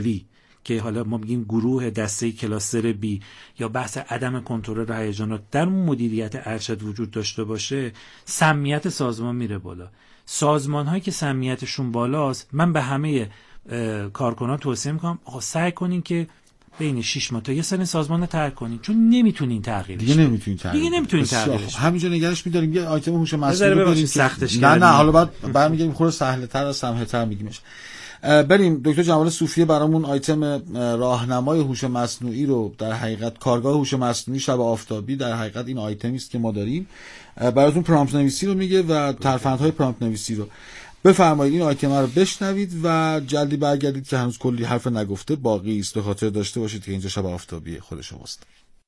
که حالا ما میگیم گروه دسته کلاستر بی یا بحث عدم کنترل هیجانات در مدیریت ارشد وجود داشته باشه، سمیت سازمان میره بالا. سازمان هایی که سمیتشون بالاست، من به همه کارکنان توصیه میکنم آقا سعی کنین که بین 6 ماه تا یه سال سازمان رو ترک کنین، چون نمیتونین تغییرش دیگه نمیتونین تغییرش. همینجا نگرش می‌داریم. یه آیتم هوش مصنوعی رو بریم سختش نه حالا بعد برمیگردیم خورده سهل‌تر از سمح‌تر میگیمش. بریم دکتر جمال صوفی برامون آیتم راهنمای هوش مصنوعی رو، در حقیقت کارگاه هوش مصنوعی شب آفتابی، در حقیقت این آیتمی است که ما داریم، براتون پرامپت نویسی رو میگه و ترفندهای پرامپت نویسی رو. بفرمایید این آیتم رو بشنوید و جلدی برگردید که هنوز کلی حرف نگفته باقی است. به خاطر داشته باشید که اینجا شب آفتابی خود شماست.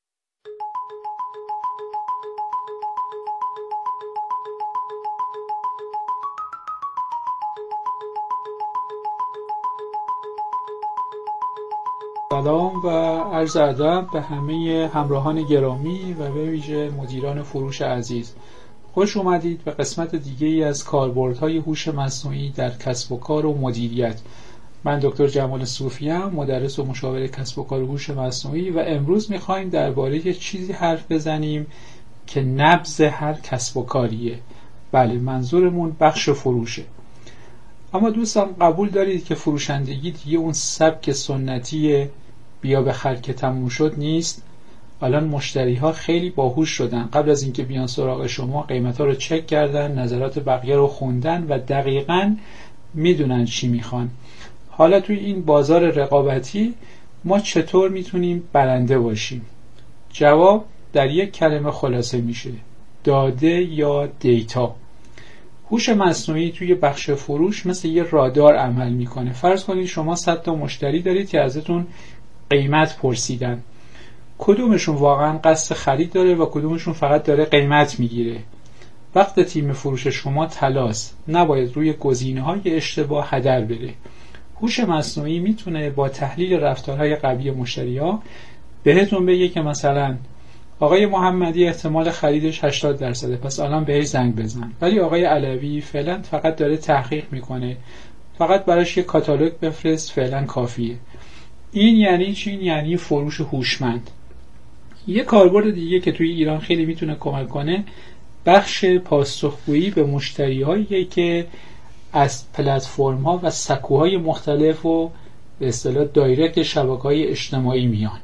سلام و عرض ادب به همه همراهان گرامی و به ویژه مدیران فروش عزیز. خوش اومدید به قسمت دیگه‌ای از کاربردهای هوش مصنوعی در کسب و کار و مدیریت. من دکتر جمال صوفی ام، مدرس و مشاور کسب و کار هوش مصنوعی و امروز می‌خوایم درباره چیزی حرف بزنیم که نبض هر کسب و کاریه. بله، منظورمون بخش فروشه. اما دوستان قبول دارید که فروشندگی دیگه اون سبک سنتی بیا بخر که تموم شد نیست. الان مشتری ها خیلی باهوش شدن، قبل از اینکه بیان سراغ شما قیمت ها رو چک کردن، نظرات بقیه رو خوندن و دقیقاً میدونن چی میخوان. حالا توی این بازار رقابتی ما چطور میتونیم برنده باشیم؟ جواب در یک کلمه خلاصه میشه: داده یا دیتا. هوش مصنوعی توی بخش فروش مثل یه رادار عمل میکنه. فرض کنید شما 100 تا مشتری دارید که ازتون قیمت پرسیدن. کدومشون واقعا قصد خرید داره و کدومشون فقط داره قیمت میگیره؟ وقت تیم فروش شما طلاست، نباید روی گزینه‌های اشتباه هدر بره. هوش مصنوعی میتونه با تحلیل رفتارهای قبلی مشتری‌ها بهتون بگه که مثلا آقای محمدی احتمال خریدش 80%، پس الان بهش زنگ بزن. ولی آقای علوی فعلا فقط داره تحقیق میکنه، فقط براش یه کاتالوگ بفرست، فعلا کافیه. این یعنی چی؟ یعنی فروش هوشمند. یه کاربرد دیگه که توی ایران خیلی میتونه کمک کنه بخش پاسخگویی به مشتری‌هایی که از پلتفرم‌ها و سکوهای مختلف و به اصطلاح دایرکت شبکه‌های اجتماعی میان.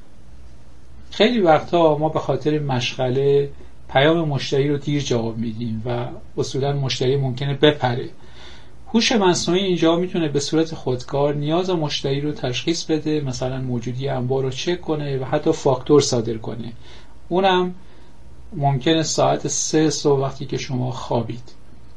خیلی وقتا ما به خاطر مشغله پیام مشتری رو دیر جواب میدیم و اصولا مشتری ممکنه بپره. هوش مصنوعی اینجا میتونه به صورت خودکار نیاز مشتری رو تشخیص بده، مثلا موجودی انبار رو چک کنه و حتی فاکتور صادر کنه. اونم ممکنه ساعت 3 صبح وقتی که شما خوابید.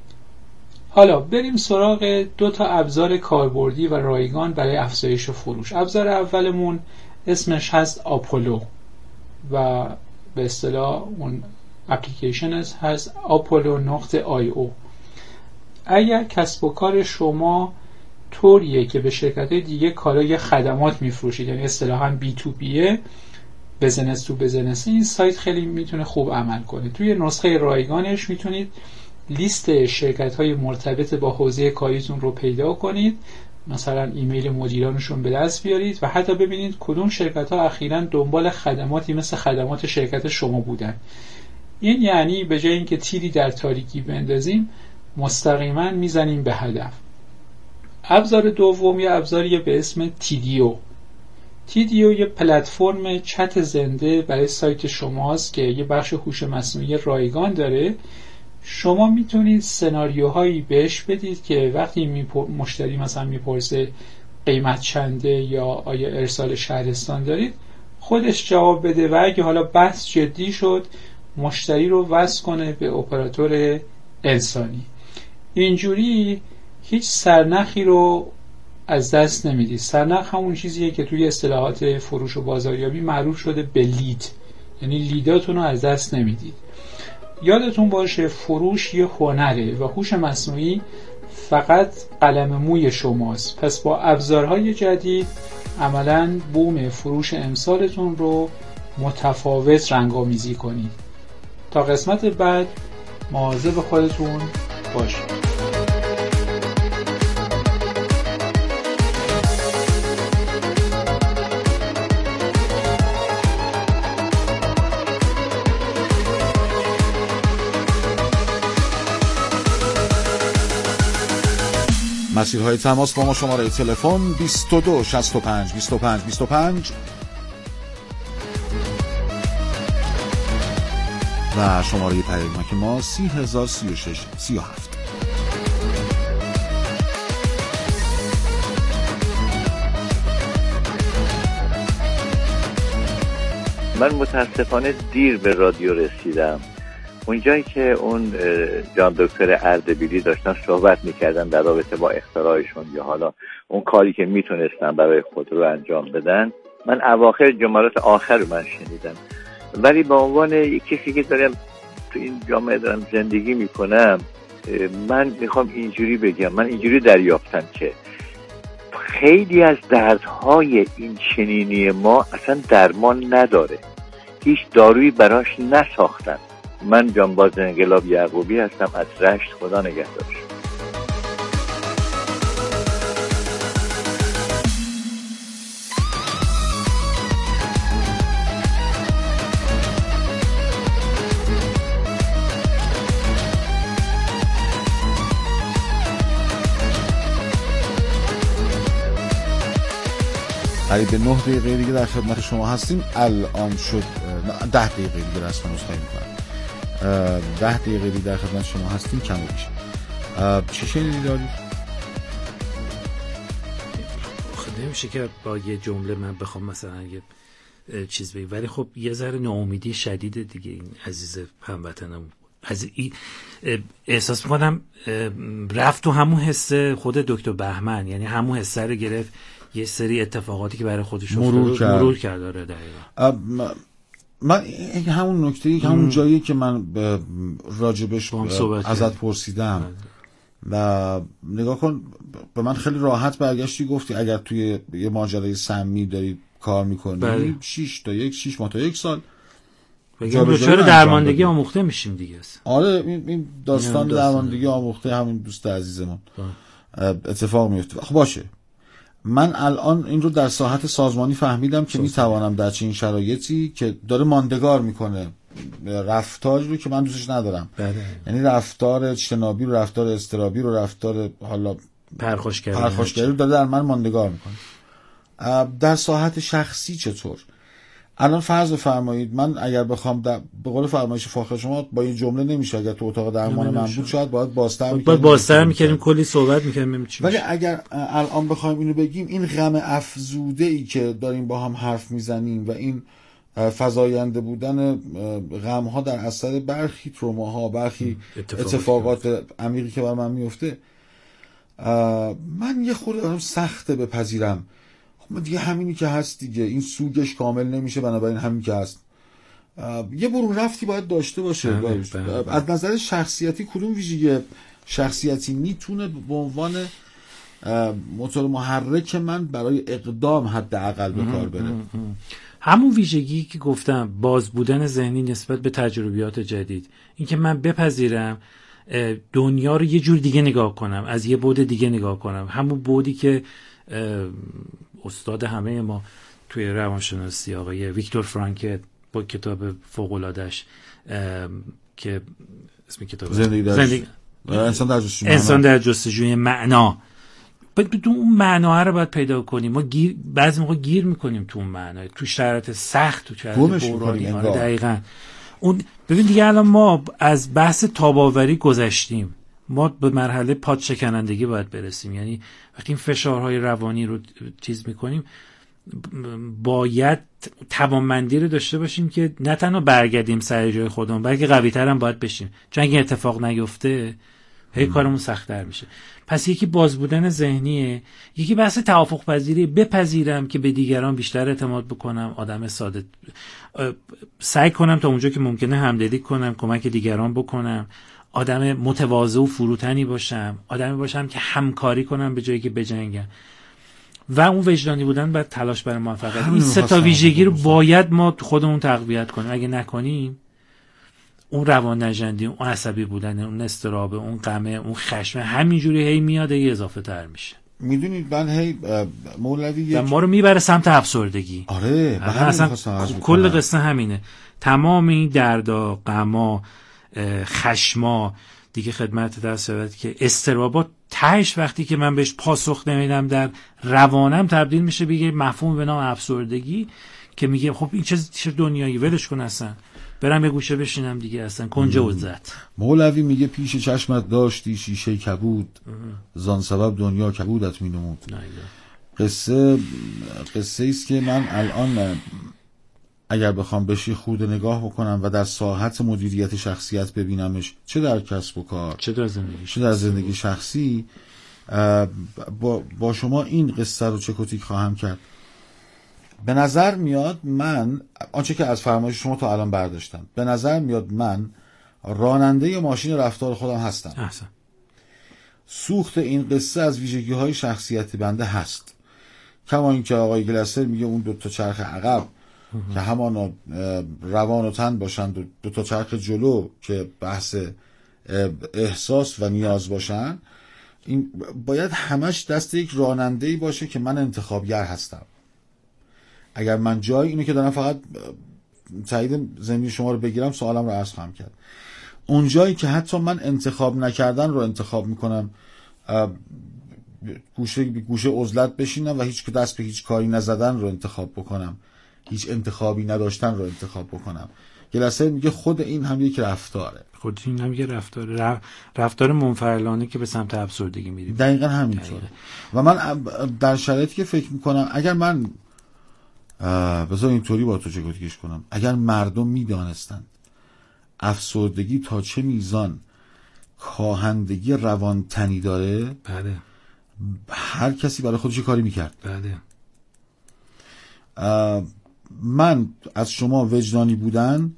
حالا بریم سراغ 2 تا ابزار کاربردی و رایگان برای افزایش فروش. ابزار اولمون اسمش هست آپولو و به اصطلاح اون اپلیکیشن هست apollo.io. اگر کسب و کار شما طوریه که به شرکت‌های دیگه کالای خدمات میفروشید، یعنی اصطلاحاً بی تو بیه، بزنس تو بزنس، این سایت خیلی میتونه خوب عمل کنه. توی نسخه رایگانش میتونید لیست شرکت‌های مرتبط با حوزه کاریتون رو پیدا کنید، مثلا ایمیل مدیرانشون به دست بیارید و حتی ببینید کدوم شرکت‌ها اخیراً دنبال خدماتی مثل خدمات شرکت شما بودن. این یعنی به جای اینکه تیری در تاریکی بندازیم، مستقیما میزنیم به هدف. ابزار دوم یه ابزاریه به اسم تیدیو. تیدیو یه پلتفرم چت زنده برای سایت شماست که یه بخش هوش مصنوعی رایگان داره. شما میتونید سناریوهایی بهش بدید که وقتی مشتری مثلا میپرسه قیمت چنده یا آیا ارسال شهرستان دارید، خودش جواب بده و اگه حالا بحث جدی شد مشتری رو وصل کنه به اپراتور انسانی. اینجوری هیچ سرنخی رو از دست نمیدید. سرنخ همون چیزیه که توی اصطلاحات فروش و بازاریابی معروف شده به لید، یعنی لیداتون رو از دست نمیدید. یادتون باشه فروش یه هنره و هوش مصنوعی فقط قلم موی شماست. پس با ابزارهای جدید عملاً بوم فروش امسالتون رو متفاوت رنگامیزی کنید. تا قسمت بعد مواظب خودتون باشید. مسیرهای تماس با ما: شماره تلفن 22 65 25 25 و شماره پیامک ما 3036 37. من متاسفانه دیر به رادیو رسیدم. اونجایی که اون جان دکتر اردبیلی داشتن صحبت میکردن در رابطه با اختراعشون یا حالا اون کاری که میتونستن برای خودرو انجام بدن، من اواخر جملات آخر رو من شنیدم، ولی به عنوان یک کسی که دارم تو این جامعه دارم زندگی میکنم، من میخوام اینجوری بگم، من اینجوری دریافتم که خیلی از دردهای این چنینی ما اصلا درمان نداره، هیچ دارویی براش نساختن. من جانباز انقلاب یعقوبی هستم از رشت. خدا نگهدارش. قریب به 9 دقیقه دیگه در خدمت شما هستیم. الان شد 10 دقیقه دیگه رسما نسخه می‌کنم. 10 دقیقه دیگه در خدمت شما هستیم. کم و بیش چی شنیدی داری؟ خب نمیشه که با یه جمله من بخوام مثلا یه چیز بگم، ولی خب یه ذره ناامیدی شدید دیگه این عزیز هموطنم از احساس می‌کنم رفت تو همون حس خود دکتر بهمن، یعنی همون حس رو گرفت، یه سری اتفاقاتی که برای خودش مرور کرد. داره دقیقاً. من همون نکته‌ای که همون جایی که من راجبش ازت پرسیدم و نگاه کن، به من خیلی راحت برگشتی گفتی اگر توی یه ماجرای سمی داری کار میکنی 6 ماه تا 1 سال چرا درماندگی آموخته میشیم دیگه. آره این داستان درماندگی آموخته همین دوست عزیزمون اتفاق میفته. خب باشه، من الان این رو در ساحت سازمانی فهمیدم که میتوانم در چنین شرایطی که داره ماندگار میکنه رفتاری رو که من دوستش ندارم، یعنی رفتار اجتنابی رو، رفتار اضطرابی رو، رفتار حالا پرخاشگری رو داره در من ماندگار میکنه. در ساحت شخصی چطور؟ الان فرض بفرمایید من اگر بخوام به قول فرمایش فاخر شما با این جمله نمیشه، اگر تو اتاق درمان من بود شاید باید بازتر میکردیم کلی صحبت میکردیم، ولی اگر الان بخوایم اینو بگیم، این غم افزوده ای که داریم با هم حرف میزنیم و این فزاینده بودن غم ها در اثر برخی تروماها، برخی اتفاقات عمیقی که بر من میفته، من یه خورده دارم سخته بپذیرم دیگه همینی که هست دیگه، این سوگش کامل نمیشه، بنابراین همین که هست. یه برون رفتی باید داشته باشه. از نظر شخصیتی کدوم ویژگی شخصیتی میتونه به عنوان موتور محرک من برای اقدام حداقل به کار بره؟ همون ویژگی که گفتم، باز بودن ذهنی نسبت به تجربیات جدید، این که من بپذیرم دنیا رو یه جور دیگه نگاه کنم، از یه بعد دیگه نگاه کنم، همون بعدی که استاد همه ما توی روانشناسی آقای ویکتور فرانکل با کتاب فوق‌العاده‌اش که اسم کتاب زندگی انسان در جستجوی معنا، تو اون معنا رو باید پیدا کنیم. ما بعضی موقع گیر میکنیم تو اون معنا، تو شرایط سخت، تو شرایط بحرانی. دقیقاً اون ببین دیگه الان ما از بحث تاب‌آوری گذشتیم، ما به مرحله پاد شکنندگی باید برسیم. یعنی وقتی این فشارهای روانی رو چیز میکنیم، باید توانمندی رو داشته باشیم که نه تنها برگردیم سر جای خودمون، بلکه قوی‌تر هم باید بشیم، چون اگه اتفاق نیفته هی کارمون سخت‌تر میشه. پس یکی باز بودن ذهنیه، یکی بحث توافق پذیری، بپذیرم که به دیگران بیشتر اعتماد بکنم، آدم ساده سعی کنم تا اونجا که ممکنه همدلی کنم، کمک دیگران بکنم، آدم متواضع و فروتنی باشم، آدمی باشم که همکاری کنم به جایی که بجنگم، و اون وجدانی بودن بعد تلاش برای موفقیت. این سه تا ویژگی رو باید ما خودمون تقویت کنیم. اگه نکنیم اون روان نژندی، اون عصبی بودن، اون اضطراب، اون غم، اون خشم همینجوری هی میاد، هی اضافه تر میشه. میدونید من هی مولوی ما رو میبره سمت افسردگی. آره اصلا کل قصه همینه. تمام این دردا، غما، خشما، دیگه خدمت در شود که اضطرابات تهش وقتی که من بهش پاسخ نمیدم در روانم تبدیل میشه به یه مفهوم به نام افسردگی که میگه خب این چه دنیایی، ولش کن، اصلا برم یه گوشه بشینم دیگه، اصلا کنج عزت. مولوی میگه پیش چشمت داشتی شیشه کبود، زان سبب دنیا کبودت مینمود. قصه است که من الان اگر بخوام بهش خود نگاه بکنم و در ساحت مدیریت شخصیت ببینمش، چه در کسب و کار، چه در زندگی شخصی، با شما این قصه رو چکوتیک خواهم کرد. به نظر میاد من آنچه که از فرمایش شما تا الان برداشتم، به نظر میاد من راننده ماشین رفتار خودم هستم. احسن. سوخت این قصه از ویژگی‌های شخصیتی بنده هست. کما اینکه آقای گلسر میگه اون 2 چرخ عقب که همان روان و تن باشند و 2 چرخ جلو که بحث احساس و نیاز باشن، این باید همش دست یک راننده‌ای باشه که من انتخابگر هستم. اگر من جای اینو که دارم فقط تایید ضمنی شما رو بگیرم، سوالم رو عرض خواهم کرد. اون جایی که حتی من انتخاب نکردن رو انتخاب میکنم، گوشه عزلت بشینم و هیچ دست به هیچ کاری نزدن رو انتخاب بکنم، هیچ انتخابی نداشتن رو انتخاب بکنم. گلسر میگه خود این هم یک رفتاره. خود این هم یک رفتار منفعلانه که به سمت افسردگی میریم. دقیقاً همینطوره. و من در شرایطی که فکر میکنم اگر من بذار اینطوری با تو چگوتیش کنم، اگر مردم میدانستند افسردگی تا چه میزان کاهندگی روانتنی داره، بله، هر کسی برای خودش کاری میکرد. بله. من از شما وجدانی بودن،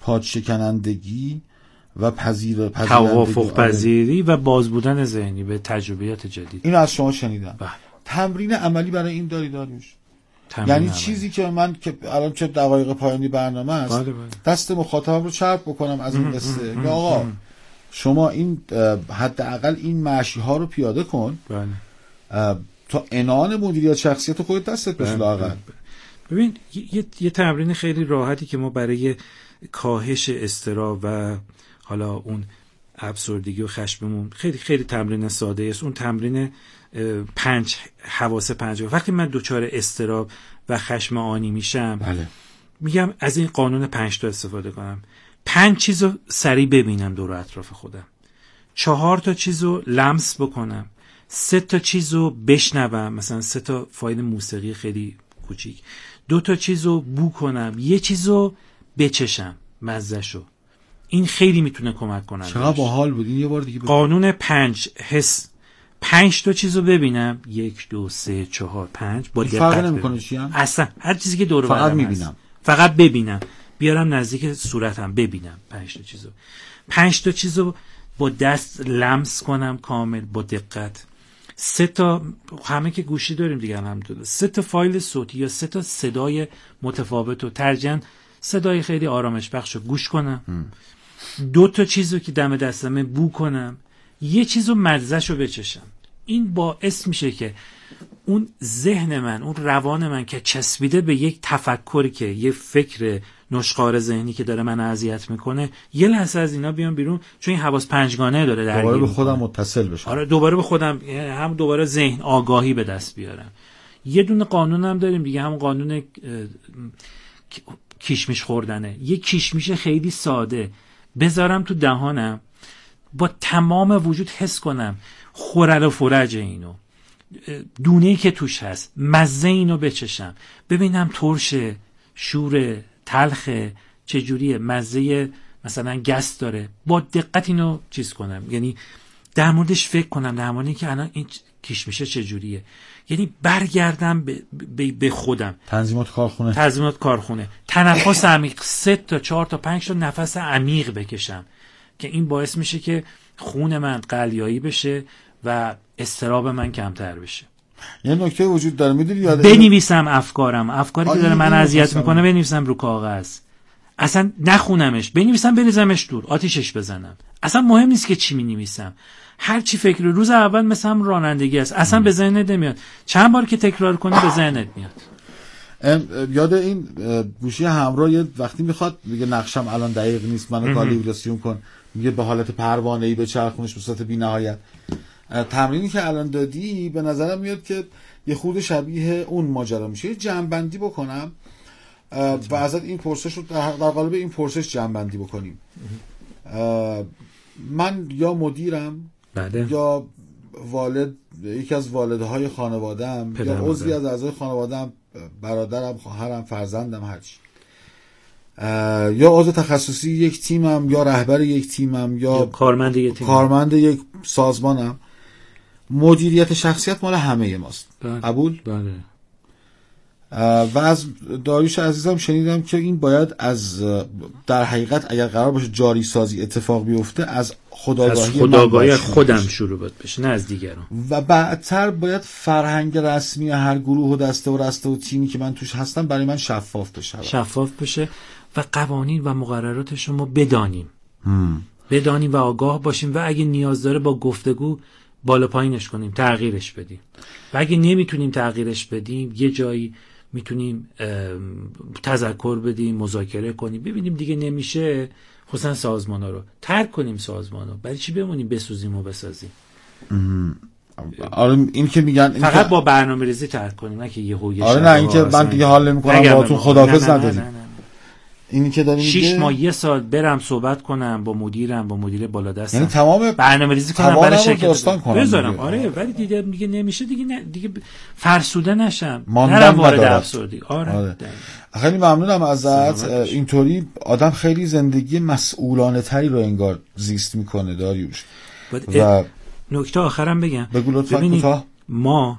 پادشکنندگی و توافق پذیری و باز بودن ذهنی به تجربیات جدید، اینو از شما شنیدم. بله. تمرین عملی برای این داریوش؟ یعنی عملی. چیزی که من که الان چه دقایق پایانی برنامه است، بله. دست مخاطب رو چرب بکنم از این قصه، یا آقا شما این حداقل این مشی ها رو پیاده کن. بله. تا عنان مدیریت شخصیت خودت دستت بشه لااقل. ببین یه تمرین خیلی راحتی که ما برای کاهش اضطراب و حالا اون افسردگی و خشممون، خیلی خیلی تمرین ساده است. اون تمرین 5 حواس 5. وقتی من دچار اضطراب و خشم آنی میشم، بله، میگم از این قانون 5 تا استفاده کنم. 5 چیزو سریع ببینم دور اطراف خودم، 4 تا چیزو لمس بکنم، 3 تا چیزو بشنوم، مثلا 3 تا فایل موسیقی خیلی کوچیک، 2 تا چیزو بو کنم، 1 چیزو بچشم مزهشو. این خیلی میتونه کمک کنه. چقدر باحال بود این. یه بار دیگه قانون 5 حس. 5 تا چیزو ببینم، 1 2 3 4 5 با دقت. فرق نمیکنه چی هم؟ اصلا هر چیزی که دور فقط میبینم، فقط ببینم، بیارم نزدیک صورتم ببینم 5 تا چیزو. 5 تا چیزو با دست لمس کنم کامل با دقت. 3 تا، همه که گوشی داریم دیگه الحمدلله، 3 تا فایل صوتی یا 3 تا صدای متفاوت و ترجیحاً صدای خیلی آرامش بخشو گوش کنم. 2 تا چیزو که دم دستمه بو کنم، 1 چیزو مزهشو بچشم. این باعث میشه که اون ذهن من، اون روان من که چسبیده به یک تفکری که یه فکر نشخوار ذهنی که داره من اذیت میکنه، یه لحظه از اینا بیام بیرون، چون این حواس 5 گانه داره درگیر دوباره به خودم متصل بشم. آره، دوباره به خودم، هم دوباره ذهن آگاهی به دست بیارم. یه دونه قانون هم داریم دیگه، هم قانون کیشمیش خوردنه. یه کیشمیش خیلی ساده بذارم تو دهانم، با تمام وجود حس کنم خورل و فرج اینو، دونه‌ای که توش هست، مزه اینو بچشم، ببینم ترشه، شوره، تلخه، چجوریه، مزه مثلا گس داره، با دقت اینو چیز کنم، یعنی در موردش فکر کنم، در موردی که الان این کیشمیشه چجوریه، یعنی برگردم به خودم. تنظیمات کارخونه، تنفس عمیق، 3 تا 4 تا 5 تا نفس عمیق بکشم که این باعث میشه که خون من قلیایی بشه و اضطراب من کمتر بشه. یه نکته وجود داره، میدونی یاد بنویسم افکاری که داره من اذیت میکنه، بنویسم رو کاغذ، اصلا نخونمش، بنویسم بریزمش دور، آتیشش بزنم، اصلا مهم نیست که چی مینویسم، هر چی فکر روز اول مثلا رانندگی است، اصلا به ذهنت نمیاد، چند بار که تکرار کنی به ذهنت میاد. یاد این گوشی همراه یه وقتی میخواد میگه نقشم الان دقیق نیست، منو کالیبراسیون کن، میگه به حالت پروانه‌ای به چرخونش به صورت بی‌نهایت. تمرینی که الان دادی به نظرم میاد که یه خورده شبیه اون ماجرا میشه. یه جمع‌بندی بکنم و ازت این پرسش رو در قالب این پرسش جمع‌بندی بکنیم. من یا مدیرم یا والد، یکی از والدهای خانواده‌ام یا عضوی از اعضای خانواده‌ام، برادرم، خواهرم، فرزندم، هرچی، یا عضو تخصصی یک تیمم یا رهبر یک تیمم یا کارمند یک سازمانم. مدیریت شخصیت مال همه ماست. قبول؟ بله. و از داریوش عزیزم شنیدم که این باید از در حقیقت اگر قرار باشه جاری سازی اتفاق بیفته از خودآگاهی خودم شروع بشه، نه از دیگران. و بعدتر باید فرهنگ رسمی هر گروه و دسته و تیمی که من توش هستم برای من شفاف بشه و قوانین و مقرراتش رو ما بدانیم و آگاه باشیم و اگه نیاز داره با گفتگو بالا پایینش کنیم، تغییرش بدیم. و اگه نمیتونیم تغییرش بدیم یه جایی میتونیم تذکر بدیم، مذاکره کنیم، ببینیم دیگه نمیشه، خصوصا سازمان‌ها رو ترک کنیم. سازمان‌ها برای چی بمونیم بسوزیم و بسازیم؟ آره این که میگن فقط با برنامه‌ریزی ترک کنیم، نه که یهو آره نه این که من دیگه حال نمی‌کنم باهاتون خداحافظ نداریم. اینی که داریم 6 ماه یه سال برم صحبت کنم با مدیرم، با مدیر بالادستم، یعنی تمام برنامه‌ریزی کنم برای شرکت بذارم. آره ولی دیگه نمیشه، دیگه فرسوده نشم، نرم وارد افسردگی. آره. خیلی ممنونم ازت. اینطوری آدم خیلی زندگی مسئولانه تری رو انگار زیست میکنه داریوش. و نکته آخرم بگم، بگو لطفاً. ما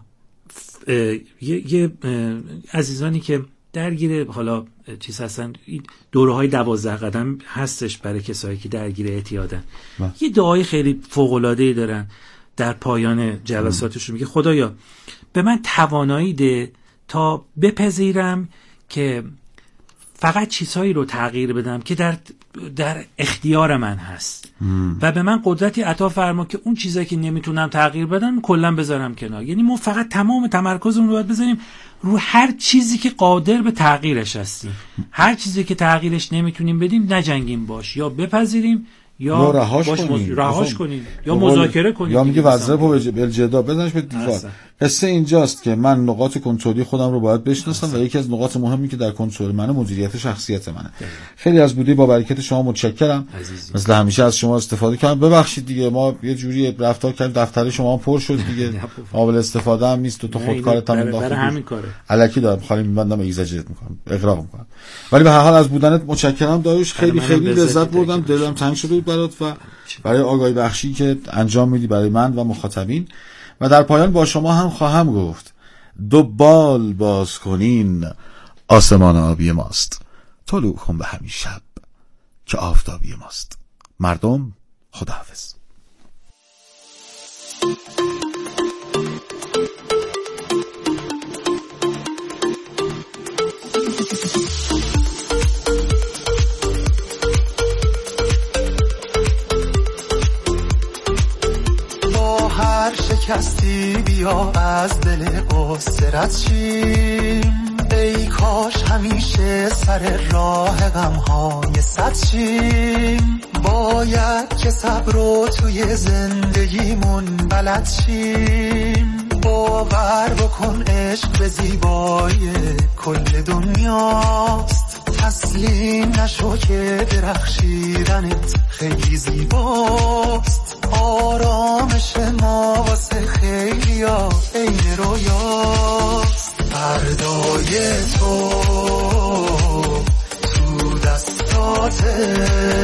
یه عزیزانی که درگیر حالا چیز هستن، دوره‌های 12 قدم هستش برای کسایی که درگیر اعتیادن، یه دعای خیلی فوق‌العاده‌ای دارن در پایان جلساتشون. میگه خدایا به من توانایی ده تا بپذیرم که فقط چیزهایی رو تغییر بدم که در اختیار من هست و به من قدرتی عطا فرما که اون چیزایی که نمیتونم تغییر بدم کلا بذارم کنار. یعنی ما فقط تمام تمرکزمون رو باید بذاریم رو هر چیزی که قادر به تغییرش هستیم. هر چیزی که تغییرش نمیتونیم بدیم نجنگیم باش، یا بپذیریم یا رهاش کنیم یا مذاکره کنیم، یا میگه وظیفه بالجدا بزنش به دیوار. قصه اینجاست که من نقاط کنترلی خودم رو باید بشناسم و یکی از نقاط مهمی که در کنترل منه مدیریت شخصیت منه. خیلی از بودی با برکت شما متشکرم. مثل همیشه از شما استفاده کردم. ببخشید دیگه ما یه جوری رفتار کردیم دفتر شما پر شد دیگه، قابل استفاده هم نیست. تو خودکارت هم برای همین کاره الکی دارم خالی میبندم ایزاجت میکنم، اغراق میکنم. ولی به هر حال از بودنت متشکرم داریوش. خیلی لذت بردم، دلم تنگ شده بود برات و برای آگاهی بخشی که انجام میدی برای من و مخاطبین. و در پایان با شما هم خواهم گفت دو بال باز کنین آسمان آبی ماست، طلوع کن به همین شب که آفتابی ماست. مردم خداحافظ. شکستی بیا از دل قصرت شیم، ای کاش همیشه سر راه غم‌های صد شیم. باید که صبر رو توی زندگیمون بلد شیم، باور بکن عشق به زیبایی کل دنیاست. تسلیم نشو که درخشیدنت خیلی زیباست. آرامش ما واسه خیلی ها این رویاست. فردای تو دستاته،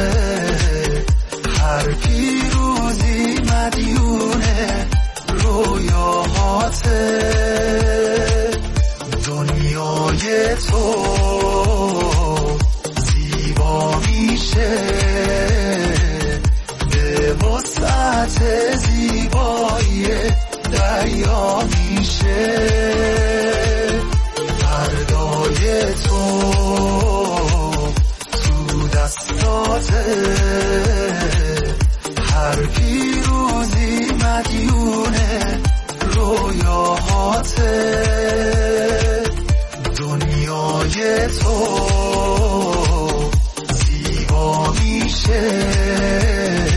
هر پیروزی مدیونه رویاهاته. دنیای تو زیبا میشه به وسعت زیبایی دریا میشه. فردای تو دستاته، هر پیروزی مدیونه رویاهاته. دنیای تو زیبا میشه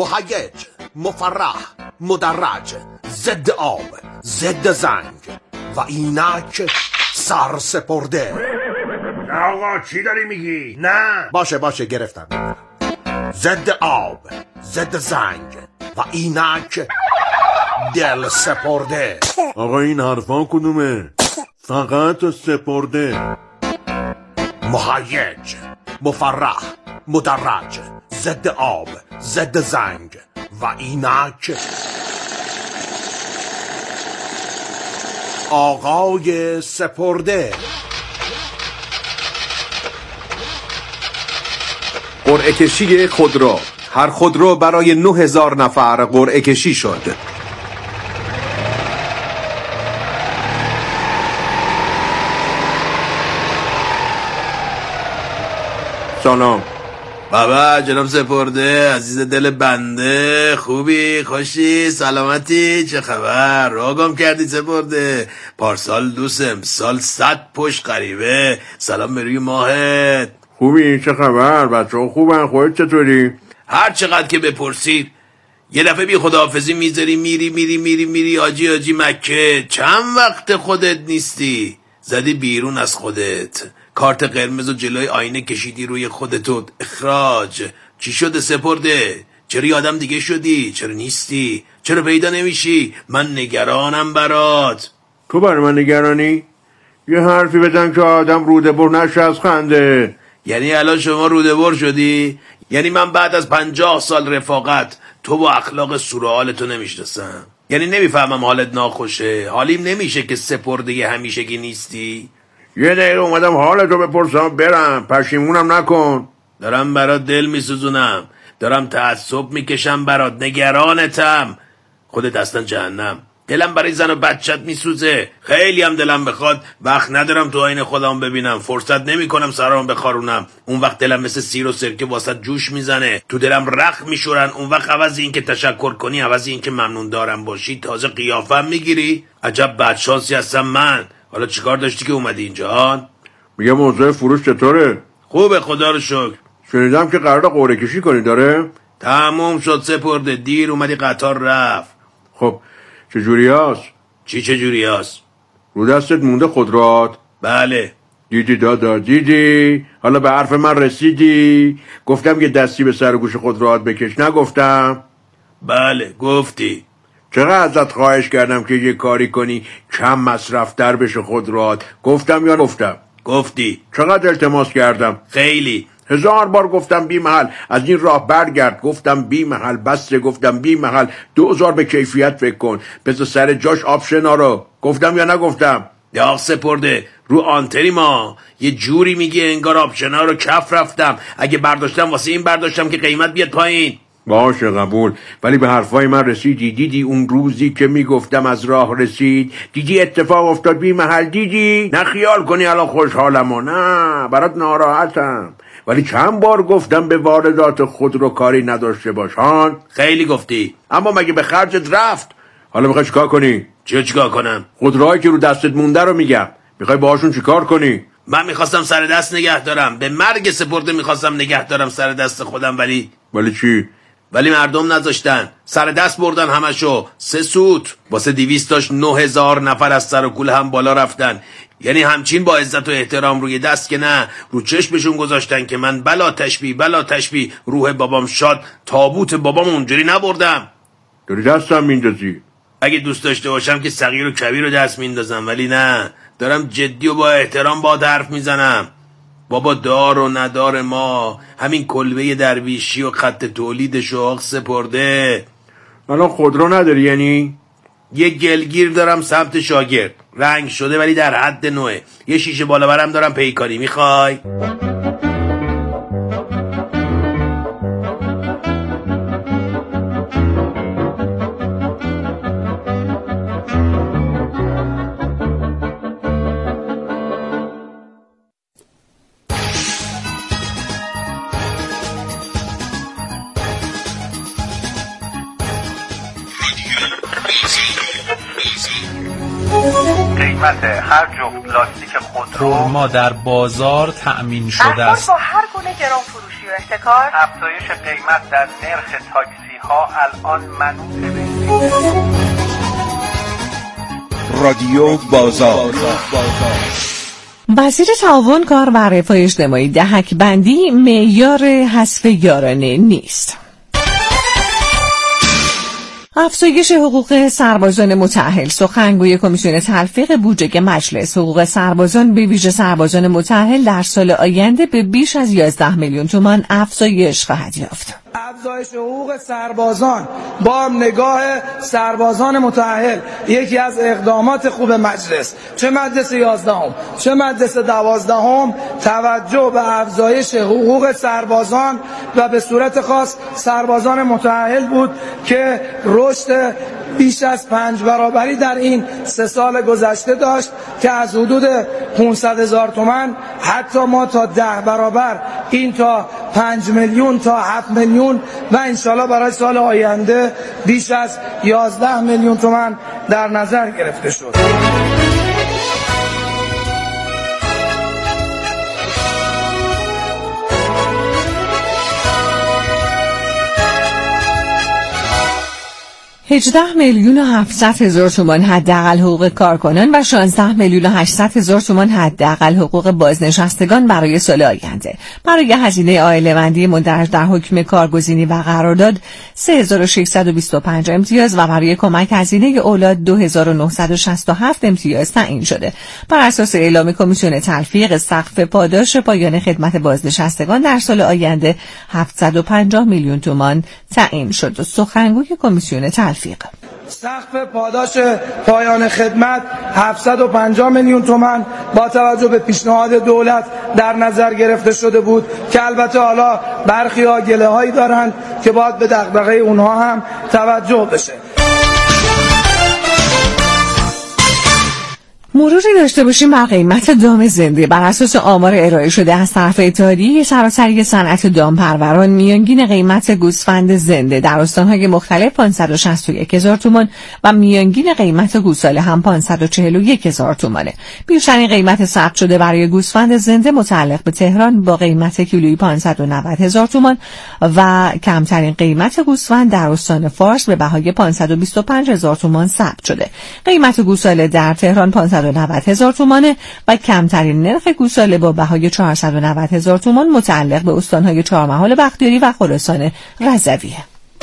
مهیج، مفرح، مدرج، ضد آب، ضد زنگ و اینک سرسپرده. آقا چی داری میگی؟ نه باشه گرفتم. ضد آب، ضد زنگ و اینک دل سپرده. آقا این حرفان کدومه؟ فقط سپرده. مهیج، مفرح، مدرج، ضد آب، ضد زنگ و اینک آقای سپرده. قرعه کشی خودرو. هر خودرو برای 9000 نفر قرعه کشی شد. سلام. بابا جناب سپرده، عزیز دل بنده، خوبی؟ خوشی؟ سلامتی؟ چه خبر؟ راگم کردی سپرده؟ پارسال دوست، امسال 100 پشت قریبه. سلام به روی ماهت. خوبی؟ چه خبر؟ بچه ها خوبن؟ خودت چطوری؟ هر چقدر که بپرسید. یه دفعه بی خداحافظی میذاری میری آجی مکه. چند وقت خودت نیستی؟ زدی بیرون از خودت، کارت قرمز و جلوی آینه کشیدی روی خودتو. اخراج. چی شده سپرده؟ چرا یادم دیگه شدی؟ چرا نیستی؟ چرا پیدا نمیشی؟ من نگرانم برات. تو برای من نگرانی؟ یه حرفی بزن که آدم روده بر نشه از خنده. یعنی الان شما روده بر شدی؟ یعنی من بعد از 50 سال رفاقت تو با اخلاق سورئالتو نمیشناسم؟ یعنی نمیفهمم حالت ناخوشه؟ حالیم نمیشه که سپرده همیشگی نیستی؟ یه دقیقه اومدم حالتو بپرسم برم، پشیمونم نکن. دارم برات دل میسوزونم، دارم تعصب میکشم برات، نگرانتم. خودت اصلا جهنم. دلم برای زن و بچت میسوزه. خیلی هم دلم بخواد، وقت ندارم تو آینه خودم ببینم، فرصت نمی کنم سرام بخارونم. اون وقت دلم مثل سیر و سرکه واسط جوش میزنه، تو دلم رخ میشورن. اون وقت عوض این که تشکر کنی، عوض این که ممنون دارم باشی، تازه قیافم میگیری. عجب بدشانسی هستم من. حالا چیکار داشتی که اومدی اینجا؟ میگه موضوع فروش چطوره؟ خوبه خدا رو شکر. شنیدم که قراره قرعه کشی کنی داره؟ تموم شد سپرده، دیر اومدی قطار رفت. خب چجوری هست؟ چجوری هست؟ رو دستت مونده خودروات؟ بله. دیدی دادا دیدی؟ حالا به حرف من رسیدی؟ گفتم که دستی به سر گوش خودروات بکش، نگفتم؟ بله گفتی. چقدر ازت خواهش کردم که یه کاری کنی کم مصرف تر بشه خودروات، گفتم یا نگفتم؟ گفتی. چقدر التماس کردم؟ خیلی. 1000 بار گفتم بی محل از این راه برگرد، گفتم بی محل بسته، گفتم بی محل 2000 به کیفیت فکر کن، بذار سر جاش آپشنا رو، گفتم یا نگفتم؟ یا سپرده رو آنتری ما یه جوری میگی انگار آپشنا رو کف رفتم. اگه برداشتم واسه این برداشتم که قیمت بیاد پایین. باشه قبول، ولی به حرفای من رسیدی؟ دیدی اون روزی که میگفتم از راه رسید؟ دیدی اتفاق افتاد بی محل؟ دیدی؟ نه خیال کنی الان خوشحالم و نه برات ناراحتم، ولی چند بار گفتم به واردات خودرو کاری نداشته باشان. خیلی گفتی، اما مگه به خرجت رفت؟ حالا میخوای چیکار کنی؟ چیکار کنم؟ خودروهایی که رو دستت مونده رو میگم، میخوای باهاشون چیکار کنی؟ من میخواستم سر دست نگه دارم، به مرگ سپرده میخواستم نگه دارم سر دست خودم، ولی چی؟ ولی مردم نذاشتن، سر دست بردن همشو. 3 سوت واسه 200 تاش 9000 نفر از سر و کول هم بالا رفتن. یعنی همچین با عزت و احترام روی دست که نه، رو چشمشون گذاشتن که من بلا تشبیه روح بابام شاد، تابوت بابام اونجوری نبردم. داری دستم میندازی؟ اگه دوست داشته باشم که صغیر و کبیر رو دست میندازم، ولی نه، دارم جدی و با احترام با حرف میزنم. بابا دار و ندار ما همین کلبه درویشی و خط تولیدش و آق سپرده. الان خودرو نداری یعنی؟ یه گلگیر دارم سمت شاگرد، رنگ شده ولی در حد نوعه. یه شیشه بالا برم دارم پیکانی، میخوای؟ قیمت هر جفت لاستیک خودرو ما در بازار تأمین شده است. با هر گونه گران فروشی و احتکار، افزایش قیمت در نرخ تاکسی ها الان منوط به رادیو بازار. وزیر تعاون، کار و رفاه اجتماعی دهک بندی معیار حذف یارانه نیست. افزایش حقوق سربازان متأهل. سخنگوی کمیسیون تلفیق بودجه مجلس، حقوق سربازان به ویژه سربازان متأهل در سال آینده به بیش از 11 میلیون تومان افزایش خواهد یافت. افزایش حقوق سربازان با نگاه سربازان متأهل یکی از اقدامات خوب مجلس، چه مجلس 11ام چه مجلس 12ام، توجه به افزایش حقوق سربازان و به صورت خاص سربازان متأهل بود که رشد بیش از 5 برابری در این 3 سال گذشته داشت که از حدود 500,000 تومان حتی ما تا 10 برابر، این تا 5 میلیون تا 7 میلیون و انشالله برای سال آینده بیش از 11 میلیون تومان در نظر گرفته شد. $18,700,000 تومان حداقل حقوق کارکنان و 16,800,000 تومان حداقل حقوق بازنشستگان برای سال آینده. برای هزینه عائله‌مندی مندرج در حکم کارگزینی و قرارداد 3,625 امتیاز و برای کمک هزینه اولاد 2,967 امتیاز تعیین شده. بر اساس اعلام کمیسیون تلفیق، سقف پاداش پایان خدمت بازنشستگان در سال آینده 750 میلیون تومان تعیین شد. سخنگوی کمیسیون تلفیق: سقف پاداش پایان خدمت 750 میلیون تومان با توجه به پیشنهاد دولت در نظر گرفته شده بود که البته حالا برخی‌ها گله‌هایی دارند که باید به دغدغه اونها هم توجه بشه. مروری داشته باشیم بر قیمت دام زنده. بر اساس آمار ارائه شده از طرف اتحادیه سراسری صنعت دامپروران، میانگین قیمت گوسفند زنده در استان‌های مختلف 561,000 تومان و میانگین قیمت گوساله هم 541,000 تومانه. بیشترین قیمت ثبت شده برای گوسفند زنده متعلق به تهران با قیمت کیلویی 590,000 تومان و کمترین قیمت گوسفند در استان فارس به بهای 525,000 تومان ثبت شده. قیمت گوساله در تهران 590,000 تومانه و کمترین نرخ گوساله با بهای 490,000 تومان متعلق به استان‌های چهارمحال بختیاری و خراسان رضویه.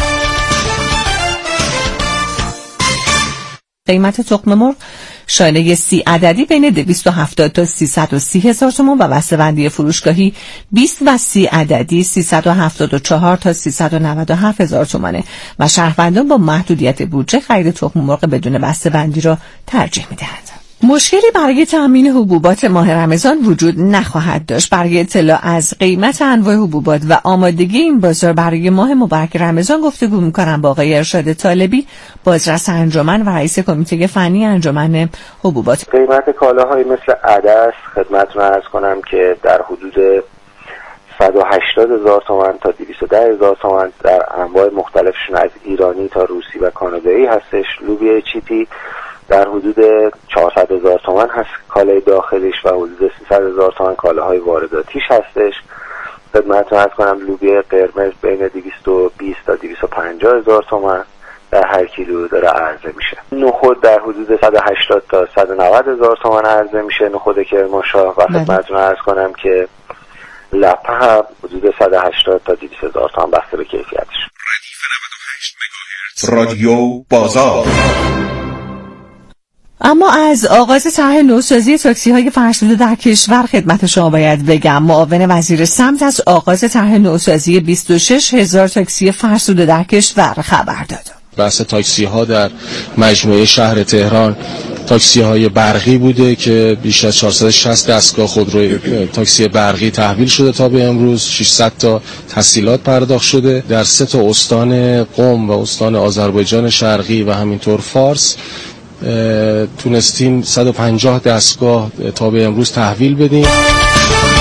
قیمت تخم مرغ شانه 30 عددی بین 270 تا 330,000 تومان و بسته‌بندی فروشگاهی 20 و 30 عددی 374 تا 397,000 تومانه و شهروندان با محدودیت بودجه خرید تخم مرغ بدون بسته‌بندی را ترجیح می‌دهند. مشکلی برای تامین حبوبات ماه رمضان وجود نخواهد داشت. برای اطلاع از قیمت انواع حبوبات و آمادگی این بازار برای ماه مبارک رمضان گفتگو می‌کنم با آقای ارشاد طالبی، بازرس انجمن و رئیس کمیته فنی انجمن حبوبات. قیمت کالاهای مثل عدس خدمتتون عرض کنم که در حدود 180,000 تومان تا 210,000 تومان در انواع مختلفشون از ایرانی تا روسی و کانادایی هستش. لوبیا چیپی در حدود 400,000 تومان هست کالای داخلیش و حدود 300,000 تومان کالاهای وارداتیش هستش. خدمتتون عرض کنم لوبیا قرمز بین 220 تا 250,000 تومان در هر کیلو داره عرضه میشه. نخود در حدود 180 تا 190,000 تومان عرضه میشه، نخود کرمانشاه. و خدمتتون عرض کنم که لپه هم حدود 180 تا 200,000 تومان بسته به کیفیتش. رادیو بازار. اما از آغاز طرح نوسازی تاکسی‌های فرسوده در کشور خدمت شما باید بگم. معاون وزیر سمت از آغاز طرح نوسازی 26,000 تاکسی فرسوده در کشور خبر داد. بحث تاکسی‌ها در مجموعه شهر تهران تاکسی‌های برقی بوده که بیش از 460 دستگاه خودروی تاکسی برقی تحویل شده تا به امروز. 600 تا تسهیلات پرداخت شده در 3 تا استان قم و استان آذربایجان شرقی و همینطور فارس. تونستیم 150 دستگاه تا به امروز تحویل بدیم.